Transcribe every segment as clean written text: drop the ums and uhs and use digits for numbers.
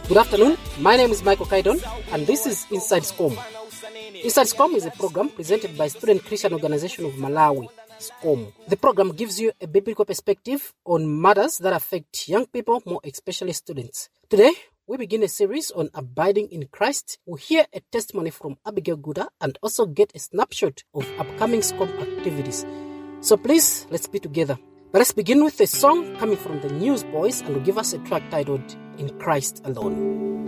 Good afternoon, my name is Michael Kaidon and this is Inside SCOM. Inside SCOM is a program presented by Student Christian Organization of Malawi, SCOM. The program gives you a biblical perspective on matters that affect young people, more especially students. Today, we begin a series on abiding in Christ. We'll hear a testimony from Abigail Guda and also get a snapshot of upcoming SCOM activities. So please, let's be together. But let's begin with a song coming from the Newsboys and will give us a track titled In Christ Alone.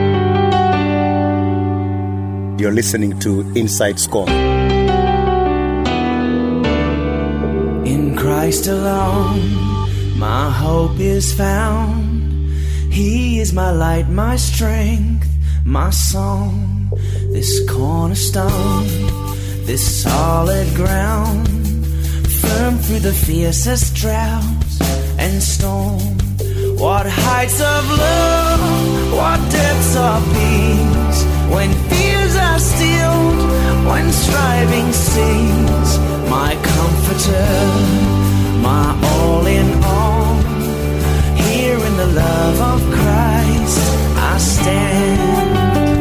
You're listening to Inside SCOM. In Christ alone, my hope is found. He is my light, my strength, my song. This cornerstone, this solid ground, firm through the fiercest droughts and storm. What heights of love, what depths of peace, when fears are stilled, when striving cease. My comforter, my all in all, here in the love of Christ I stand.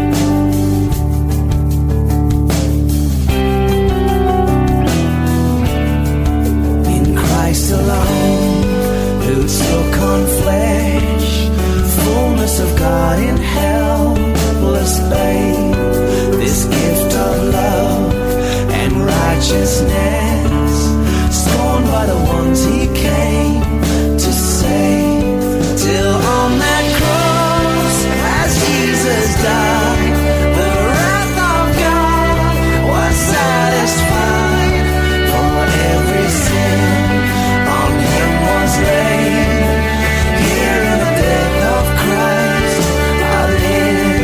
In Christ alone, who took on flesh, fullness of God in helpless babe. This gift of love and righteousness, scorned by the ones he came to save. Till on that cross, as Jesus died, the wrath of God was satisfied. For every sin on him was laid. Here in the death of Christ I live.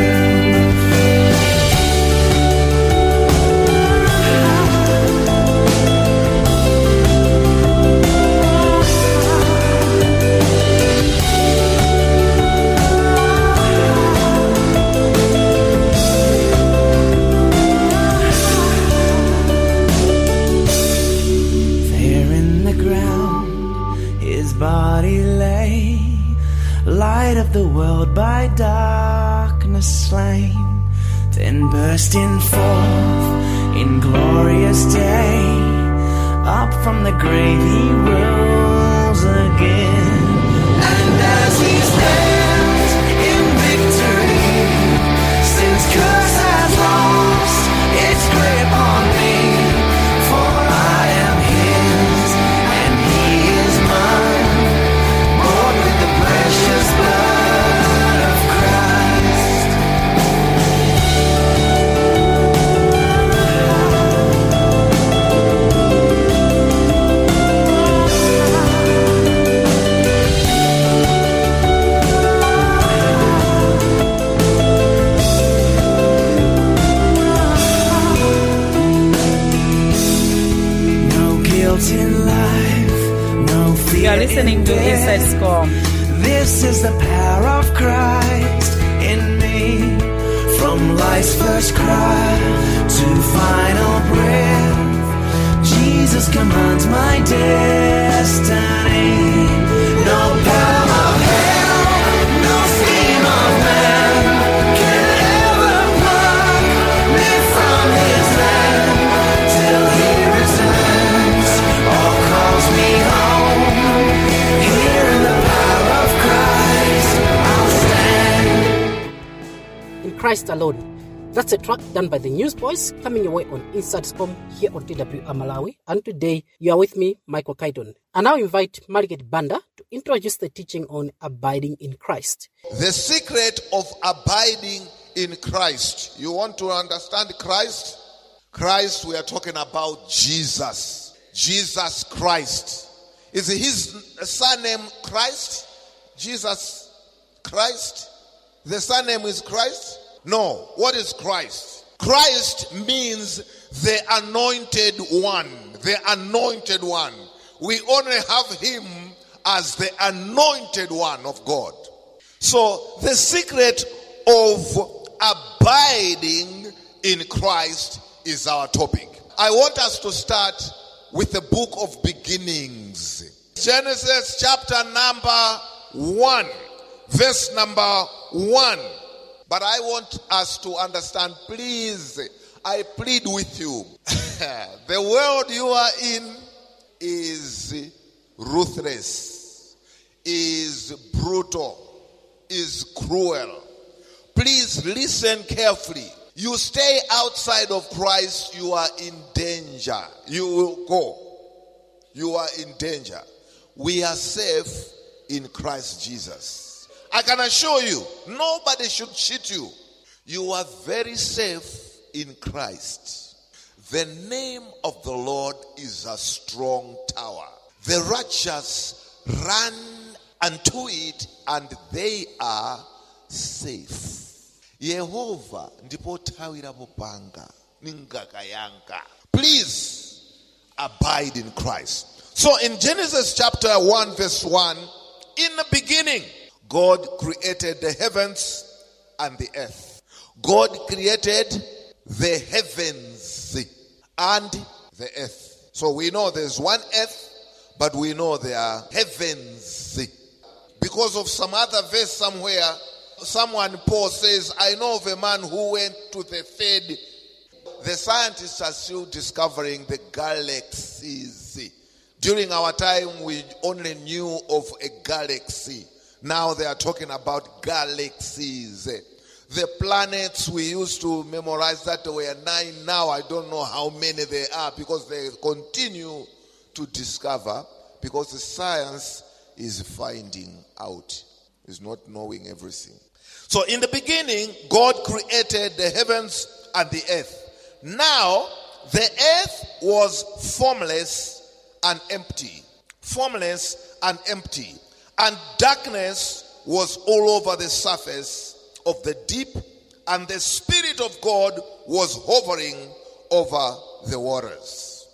There in the ground his body lay, light of the world by darkness slain, then bursting forth in glorious day, up from the grave he rose again. And as he stands in victory, sin's curse has lost its grip on me, for I am his and he is mine, born with the precious blood of Christ. No guilt in life, no fear. You are listening to in Inside death. SCOM. This is the power of Christ in me. From life's first cry to final breath, Jesus commands my destiny. No power of hell, no scheme of man can ever pluck me from his land, till he returns or calls me home. Here in the power of Christ I'll stand. In Christ Alone. That's a track done by the Newsboys coming your way on Inside SCOM here on TWR Malawi. And today you are with me, Michael Kaidon. I now invite Margaret Banda to introduce the teaching on abiding in Christ. The secret of abiding in Christ. You want to understand Christ? Christ, we are talking about Jesus. Jesus Christ. Is his surname Christ? Jesus Christ? The surname is Christ? No. What is Christ? Christ means the anointed one. The anointed one. We only have him as the anointed one of God. So the secret of abiding in Christ is our topic. I want us to start with the book of beginnings. Genesis chapter number 1, verse number one. But I want us to understand, please, I plead with you. The world you are in is ruthless, is brutal, is cruel. Please listen carefully. You stay outside of Christ, you are in danger. You will go. You are in danger. We are safe in Christ Jesus. I can assure you, nobody should cheat you. You are very safe in Christ. The name of the Lord is a strong tower. The righteous run unto it and they are safe. Yehova ndipo tawira popanga ningaka yanga. Please abide in Christ. So in Genesis chapter 1 verse 1, in the beginning, God created the heavens and the earth. God created the heavens and the earth. So we know there's one earth, but we know there are heavens. Because of some other verse somewhere, Paul says, I know of a man who went to the third. The scientists are still discovering the galaxies. During our time, we only knew of a galaxy. Now they are talking about galaxies. The planets we used to memorize that there were 9. Now I don't know how many there are because they continue to discover, because the science is finding out. Is not knowing everything. So in the beginning, God created the heavens and the earth. Now, the earth was formless and empty. Formless and empty. And darkness was all over the surface of the deep. And the Spirit of God was hovering over the waters.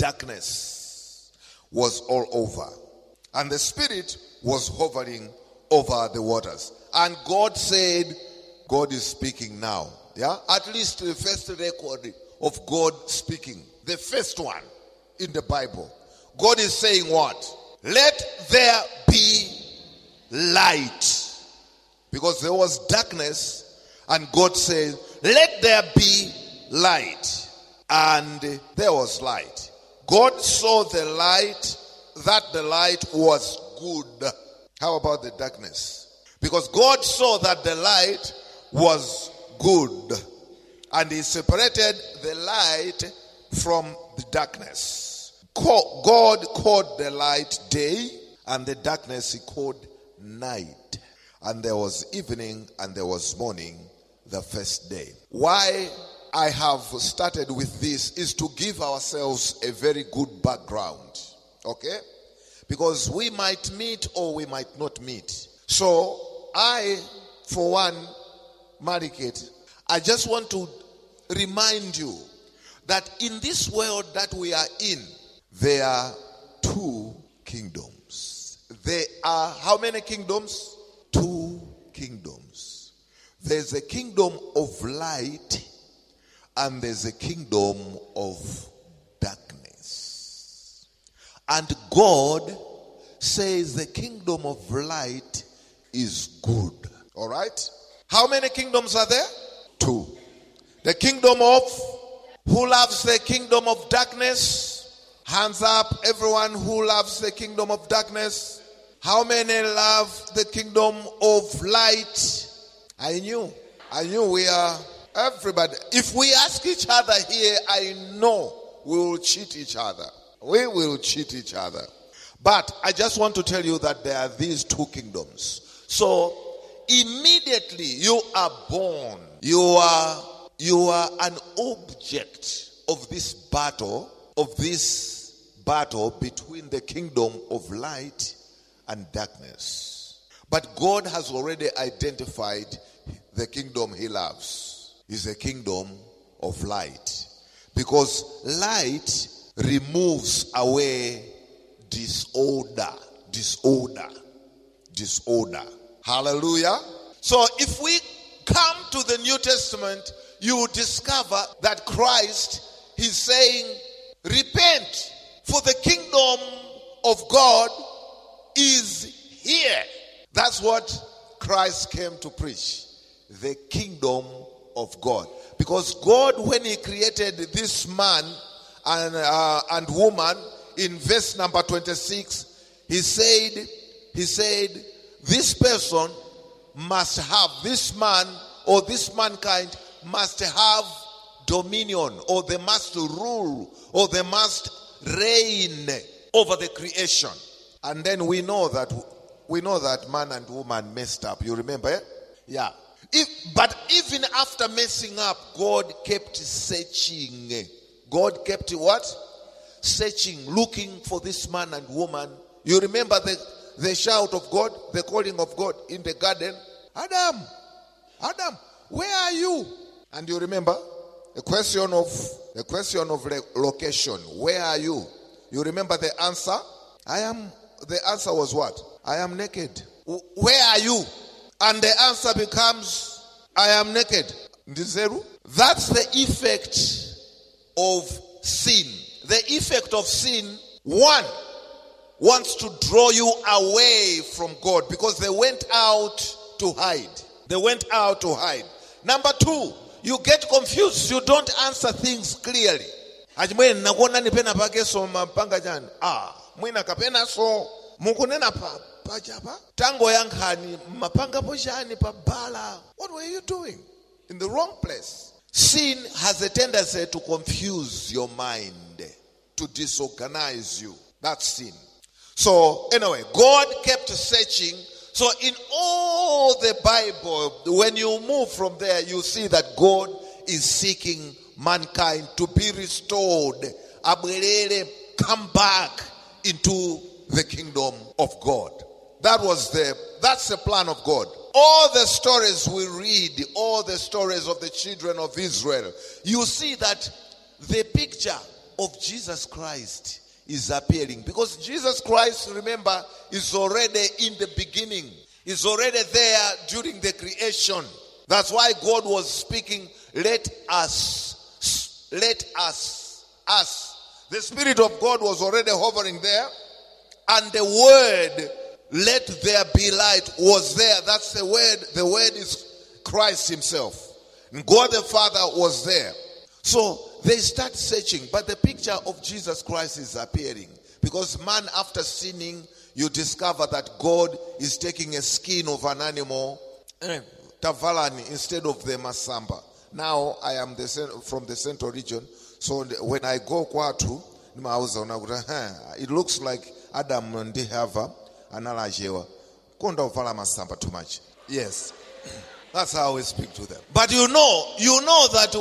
Darkness was all over. And the Spirit was hovering over the waters. And God said, God is speaking now. Yeah? At least the first record of God speaking. The first one in the Bible. God is saying what? Let there be light. Because there was darkness. And God said, let there be light. And there was light. God saw the light, that the light was good. How about the darkness? Because God saw that the light was good. And he separated the light from the darkness. God called the light day, and the darkness he called night. And there was evening and there was morning the first day. Why I have started with this is to give ourselves a very good background. Okay? Because we might meet or we might not meet. So I, for one, Mariket, I just want to remind you that in this world that we are in, there are 2 kingdoms. There are how many kingdoms? 2 kingdoms. There's a kingdom of light and there's a kingdom of darkness. And God says the kingdom of light is good. All right? How many kingdoms are there? 2. The kingdom of, who loves the kingdom of darkness? Hands up, everyone who loves the kingdom of darkness. How many love the kingdom of light? I knew we are, everybody. If we ask each other here, I know we will cheat each other. We will cheat each other. But I just want to tell you that there are these 2 kingdoms. So immediately you are born. You are an object of this battle between the kingdom of light and darkness. But God has already identified the kingdom he loves. Is a kingdom of light. Because light removes away disorder. Hallelujah. So if we come to the New Testament, you will discover that Christ is saying, repent, for the kingdom of God is here. That's what Christ came to preach? The kingdom of God. Because God, when he created this man and woman, in verse number 26, he said, this person must have, this man or this mankind must have dominion, or they must rule, or they must reign over the creation. And then we know that man and woman messed up. You remember? Eh? Yeah. But even after messing up, God kept searching. God kept what? Searching, looking for this man and woman. You remember the shout of God, the calling of God in the garden? Adam, where are you? And you remember the question of location. Where are you? You remember the answer? The answer was what? I am naked. Where are you? And the answer becomes, I am naked. That's the effect of sin. The effect of sin, one, wants to draw you away from God, because they went out to hide. They went out to hide. Number two, you get confused. You don't answer things clearly. What were you doing? In the wrong place. Sin has a tendency to confuse your mind, to disorganize you. That's sin. So anyway, God kept searching. So in all the Bible, when you move from there, you see that God is seeking mankind to be restored. Come back into the kingdom of God. That's the plan of God. All the stories we read, all the stories of the children of Israel, you see that the picture of Jesus Christ is appearing. Because Jesus Christ, remember, is already in the beginning. Is already there during the creation. That's why God was speaking, let us. The Spirit of God was already hovering there. And the word, let there be light, was there. That's the word. The word is Christ himself. And God the Father was there. So they start searching. But the picture of Jesus Christ is appearing. Because man, after sinning, you discover that God is taking a skin of an animal, Tavalani, instead of the Masamba. Now I am from the central region. So when I go Kwatu, it looks like Adam and Hava analajewa. Konda uvala masamba too much. Yes. That's how we speak to them. But you know that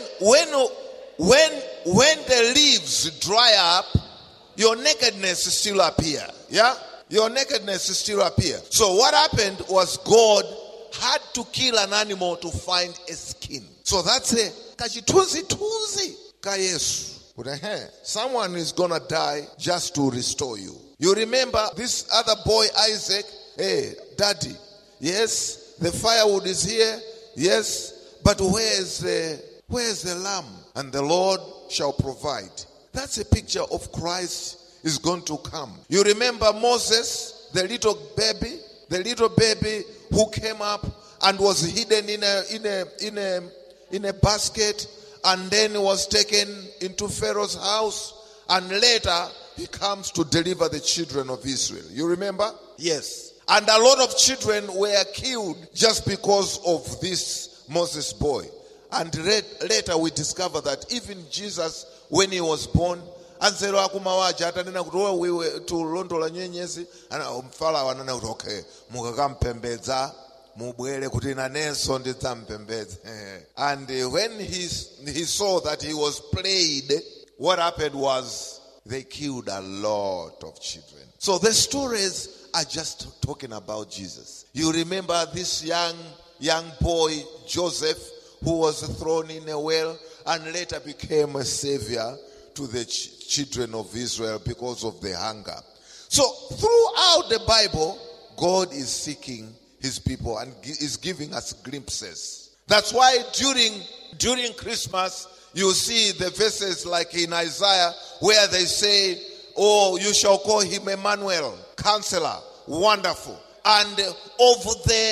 when the leaves dry up, your nakedness still appear. Yeah? Your nakedness still appear. So what happened was God had to kill an animal to find a skin. So that's it. Kachituzi ka Yesu. Someone is gonna die just to restore you. You remember this other boy Isaac? Hey, daddy. Yes, the firewood is here. Yes, but where is the lamb? And the Lord shall provide. That's a picture of Christ is going to come. You remember Moses, the little baby who came up and was hidden in a basket, and then was taken into Pharaoh's house, and later he comes to deliver the children of Israel. You remember? Yes. And a lot of children were killed just because of this Moses boy. And later we discover that even Jesus, when he was born, anzero akumawaja atanena kuti we were to londola nyenyezi ana umfala wanana kuti okay mukakampembedza mubwere kuti nanenso ndidzampembedza. And when he saw that he was played, what happened was they killed a lot of children. So the stories are just talking about Jesus. You remember this young boy Joseph, who was thrown in a well and later became a savior to the children of Israel because of the hunger. So throughout the Bible, God is seeking his people and is giving us glimpses. That's why during Christmas, you see the verses like in Isaiah where they say, oh, you shall call him Emmanuel, Counselor, Wonderful. And of the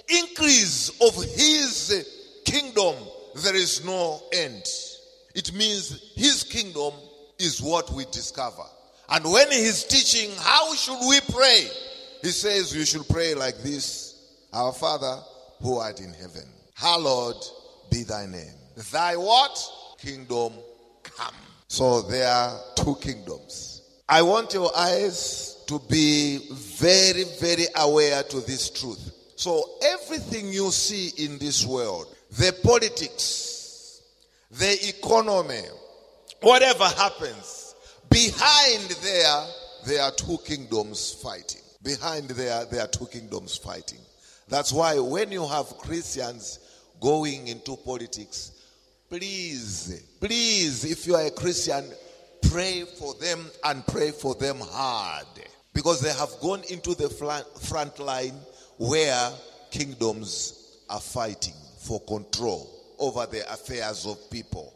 increase of his kingdom, there is no end. It means his kingdom is what we discover. And when he's teaching, how should we pray? He says you should pray like this: Our Father who art in heaven, hallowed be thy name. Thy what? Kingdom come. So there are two kingdoms. I want your eyes to be very, very aware to this truth. So everything you see in this world, the politics, the economy, whatever happens, behind there are two kingdoms fighting. Behind there are two kingdoms fighting. That's why when you have Christians going into politics, please, if you are a Christian, pray for them and pray for them hard. Because they have gone into the front line where kingdoms are fighting for control over the affairs of people.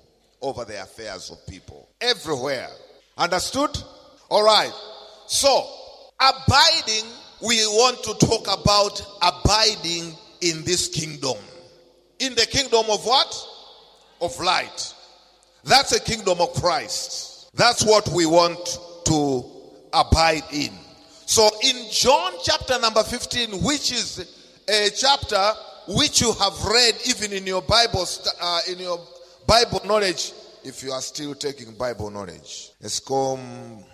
Everywhere. Understood? All right. So, abiding, we want to talk about abiding in this kingdom. In the kingdom of what? Of light. That's a kingdom of Christ. That's what we want to abide in. So in John chapter number 15, which is a chapter which you have read even in your Bible knowledge, if you are still taking Bible knowledge. Escom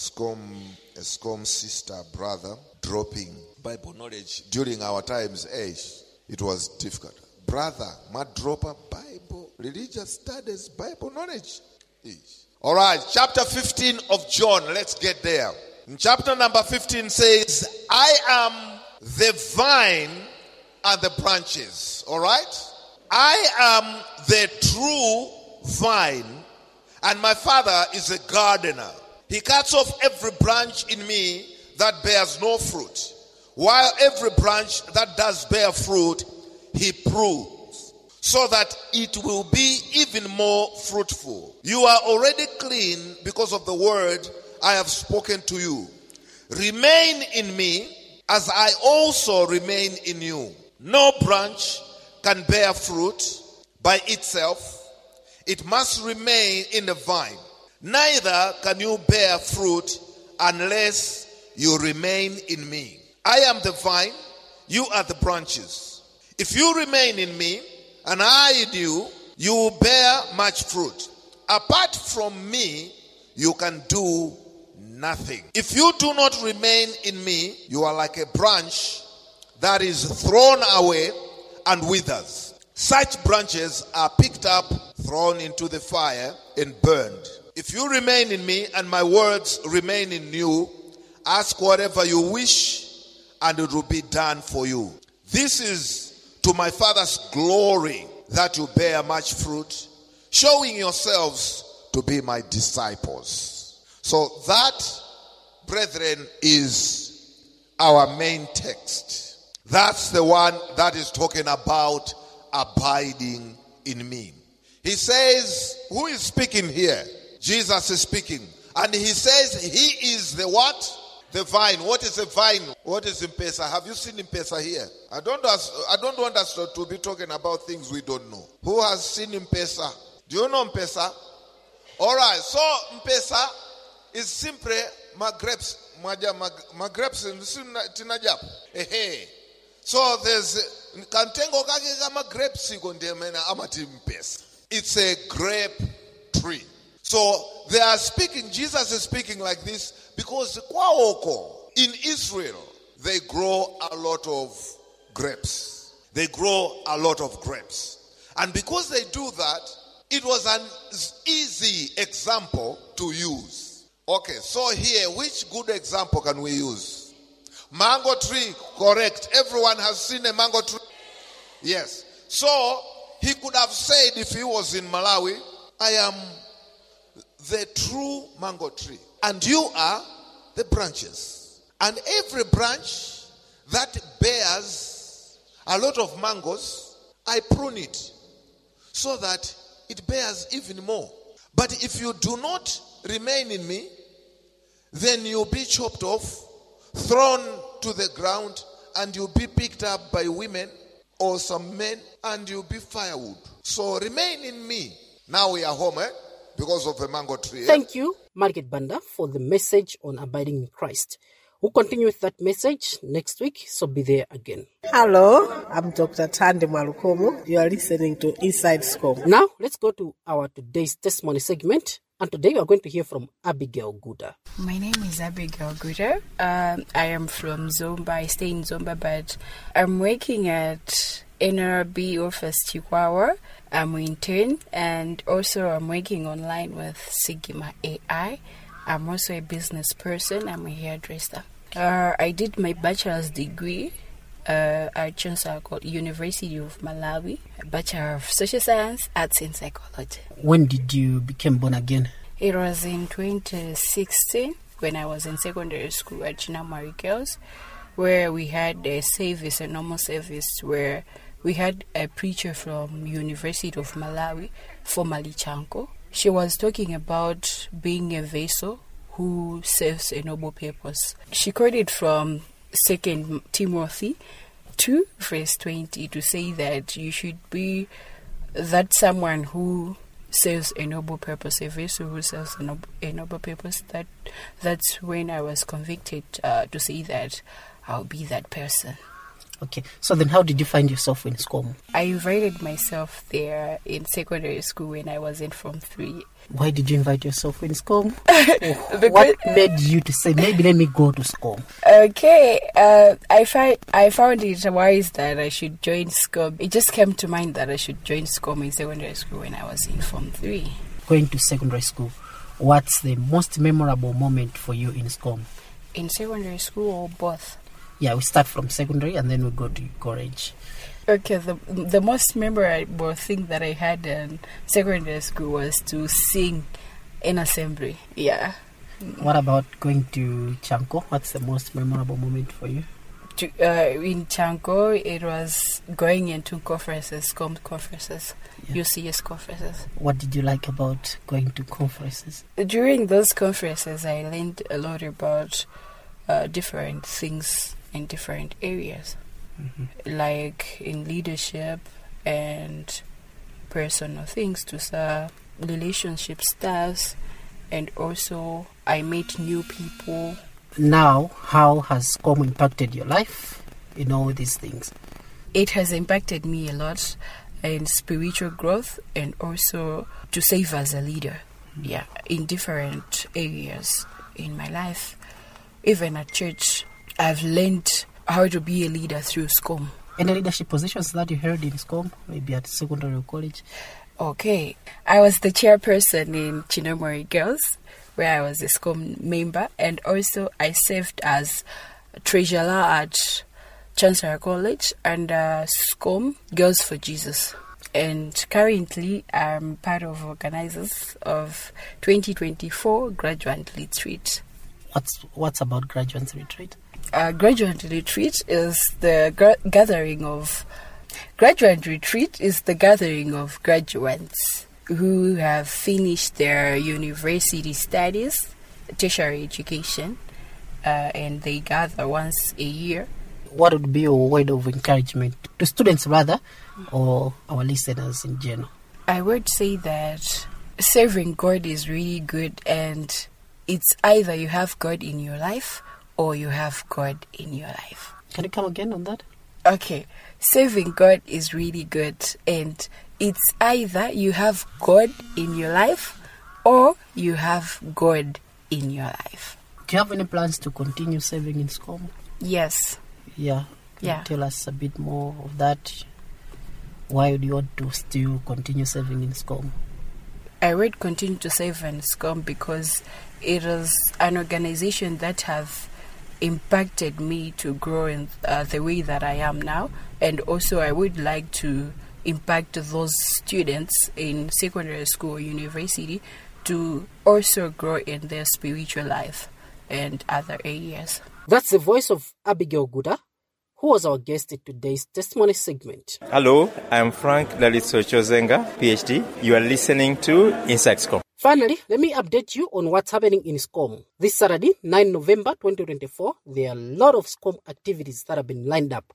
sister, brother, dropping Bible knowledge during our times, it was difficult. Brother, ma dropper Bible, religious studies, Bible knowledge. All right, chapter 15 of John, let's get there. In chapter number 15 says, I am the vine and the branches. All right? I am the true vine, and my Father is a gardener. He cuts off every branch in me that bears no fruit, while every branch that does bear fruit, he prunes, so that it will be even more fruitful. You are already clean because of the word I have spoken to you. Remain in me as I also remain in you. No branch can bear fruit by itself. It must remain in the vine. Neither can you bear fruit unless you remain in me. I am the vine, you are the branches. If you remain in me and I in you, you will bear much fruit. Apart from me, you can do nothing. If you do not remain in me, you are like a branch that is thrown away and withers. Such branches are picked up, thrown into the fire, and burned. If you remain in me and my words remain in you, ask whatever you wish and it will be done for you. This is to my Father's glory that you bear much fruit, showing yourselves to be my disciples. So that, brethren, is our main text. That's the one that is talking about abiding in me. He says, who is speaking here? Jesus is speaking. And he says he is the what? The vine. What is a vine? What is M-Pesa? Have you seen M-Pesa here? I don't want us to be talking about things we don't know. Who has seen M-Pesa? Do you know M-Pesa? Alright, so M-Pesa is simply grapes. Grapes tinajap. So there's kantengo kake kama grapes ikondemena amati M-Pesa. It's a grape tree. So they are speaking, Jesus is speaking like this because in Israel they grow a lot of grapes. They grow a lot of grapes. And because they do that, it was an easy example to use. Okay, so here, which good example can we use? Mango tree, correct. Everyone has seen a mango tree. Yes. So he could have said, if he was in Malawi, I am the true mango tree, and you are the branches. And every branch that bears a lot of mangoes, I prune it so that it bears even more. But if you do not remain in me, then you'll be chopped off, thrown to the ground, and you'll be picked up by women or some men, and you'll be firewood. So remain in me. Now we are home, because of the mango tree. Thank you, Margaret Banda, for the message on abiding in Christ. We'll continue with that message next week, so be there again. Hello, I'm Dr. Tande Malukomo. You are listening to Inside SCOM. Now, let's go to our today's testimony segment. And today we are going to hear from Abigail Guda. My name is Abigail Guda. I am from Zomba. I stay in Zomba, but I'm working at NRB office Chihuahua. I'm an intern, and also I'm working online with Sigma AI. I'm also a business person. I'm a hairdresser. I did my bachelor's degree at Chancellor University of Malawi, Bachelor of Social Science, Arts and Psychology. When did you become born again? It was in 2016 when I was in secondary school at Chinamari Girls, where we had a service, a normal service, where we had a preacher from University of Malawi, formerly Chanko. She was talking about being a vessel who serves a noble purpose. She quoted from 2 Timothy 2, verse 20, to say that you should be that someone who serves a noble purpose, a vessel who serves a noble purpose. That's when I was convicted to say that I'll be that person. Okay, so then how did you find yourself in SCOM? I invited myself there in secondary school when I was in Form 3. Why did you invite yourself in SCOM? What made you to say, maybe let me go to SCOM? Okay, I found it wise that I should join SCOM. It just came to mind that I should join SCOM in secondary school when I was in Form 3. Going to secondary school, what's the most memorable moment for you in SCOM? In secondary school or both? Yeah, we start from secondary and then we go to college. Okay, the most memorable thing that I had in secondary school was to sing in assembly. Yeah. What about going to Chanko? What's the most memorable moment for you? In Chanko, it was going into conferences, SCOM conferences, Yeah. UCS conferences. What did you like about going to conferences? During those conferences, I learned a lot about different things in different areas, like in leadership and personal things, to relationship styles, and also I met new people. Now, how has SCOM impacted your life in all these things? It has impacted me a lot in spiritual growth and also to serve as a leader, in different areas in my life. Even at church, I've learned how to be a leader through SCOM. Any leadership positions that you held in SCOM, maybe at secondary or college? Okay, I was the chairperson in Chinomori Girls, where I was a SCOM member, and also I served as treasurer at Chancellor College and SCOM Girls for Jesus. And currently, I'm part of organizers of 2024 Graduate Retreat. What's about Graduate Retreat? Graduate Retreat is the gathering of graduates who have finished their university studies, tertiary education, and they gather once a year. What would be your word of encouragement to students, rather, or our listeners in general? I would say that serving God is really good, and it's either you have God in your life or you have God in your life. Can you come again on that? Okay, serving God is really good, and it's either you have God in your life or you have God in your life. Do you have any plans to continue serving in SCOM? Yes. Yeah. Tell us a bit more of that. Why would you want to still continue serving in SCOM? I would continue to serve in SCOM because it is an organization that have impacted me to grow in the way that I am now, and also I would like to impact those students in secondary school or university to also grow in their spiritual life and other areas. That's the voice of Abigail Guda, who was our guest in today's testimony segment. Hello, I'm Frank Lalitso Chozenga, PhD. You are listening to Inside SCOM. Finally, let me update you on what's happening in SCOM. This Saturday, 9 November 2024, there are a lot of SCOM activities that have been lined up.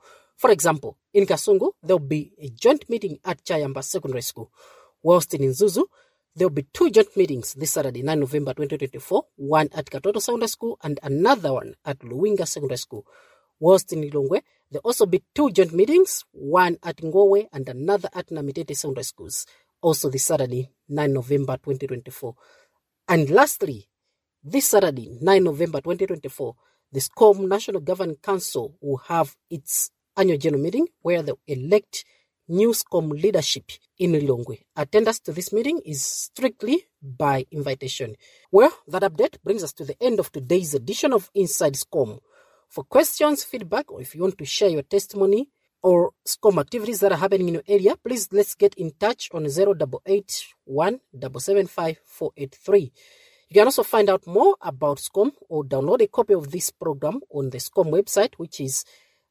For example, in Kasungu, there will be a joint meeting at Chayamba Secondary School. Whilst in Nzuzu, there will be 2 joint meetings this Saturday, 9 November 2024, one at Katoto Secondary School and another one at Luwinga Secondary School. Whilst in Lilongwe, there will also be 2 joint meetings, one at Ngowe and another at Namitete Secondary Schools, also this Saturday, 9 November 2024. And lastly, this Saturday, 9 November 2024, the SCOM National Governing Council will have its annual general meeting where they elect new SCOM leadership in Lilongwe. Attendance to this meeting is strictly by invitation. Well, that update brings us to the end of today's edition of Inside SCOM. For questions, feedback, or if you want to share your testimony or SCOM activities that are happening in your area, please let's get in touch on 088 177 483. You can also find out more about SCOM or download a copy of this program on the SCOM website, which is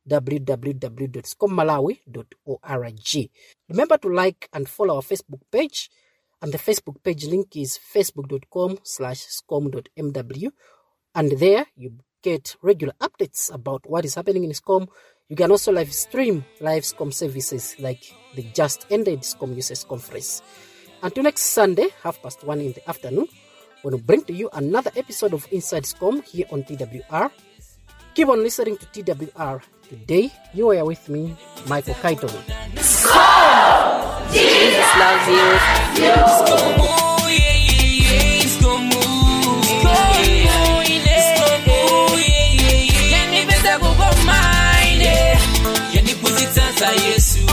www.scommalawi.org. Remember to like and follow our Facebook page, and the Facebook page link is facebook.com/scom.mw, and there you get regular updates about what is happening in SCOM. You can also live stream live SCOM services like the just ended SCOM Users Conference. Until next Sunday, 1:30 in the afternoon, we'll bring to you another episode of Inside SCOM here on TWR. Keep on listening to TWR. Today, you are with me, Michael Kaiton. SCOM! Jesus loves you. Yes.